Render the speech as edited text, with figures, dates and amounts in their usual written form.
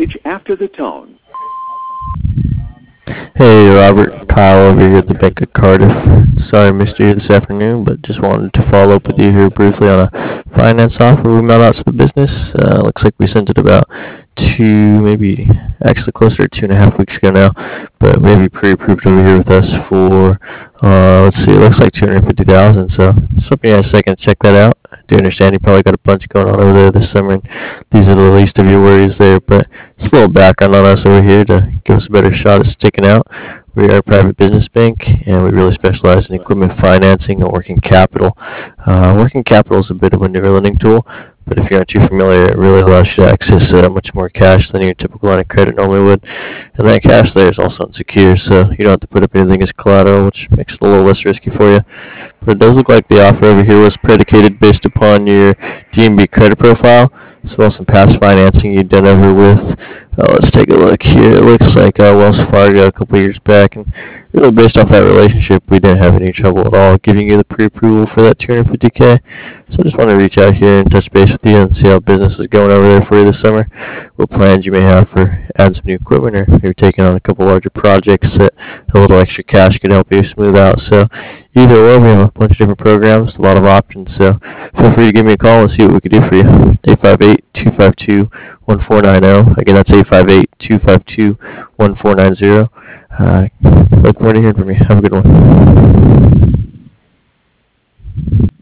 message after the tone. Hey, Robert, Kyle over here at the Bank of Cardiff. Sorry I missed you this afternoon, but just wanted to follow up with you here briefly on a finance offer we mailed out to the business. Looks like we sent it about maybe actually closer to 2.5 weeks ago now, but maybe pre-approved over here with us for, let's see, it looks like 250,000. So just hoping you had a second to check that out. I do understand you probably got a bunch going on over there this summer, and these are the least of your worries there, but just a little background on us over here to give us a better shot at sticking out. We are a private business bank, and we really specialize in equipment financing and working capital. Working capital is a bit of a newer lending tool, but if you're not too familiar, it really allows you to access much more cash than your typical line of credit normally would. And that cash there is also unsecured, so you don't have to put up anything as collateral, which makes it a little less risky for you. But it does look like the offer over here was predicated based upon your DNB credit profile, as well as some past financing you've done over with. Let's take a look here. It looks like Wells Fargo a couple years back, and really based off that relationship, we didn't have any trouble at all giving you the pre-approval for that 250K. So I just want to reach out here and touch base with you and see how business is going over there for you this summer. What plans you may have for adding some new equipment, or maybe taking on a couple larger projects that a little extra cash could help you smooth out. So either or, we have a bunch of different programs, a lot of options. So feel free to give me a call and see what we can do for you. 858-252-1490. Again, that's 858-252-1490. Look forward to hearing from you. Have a good one.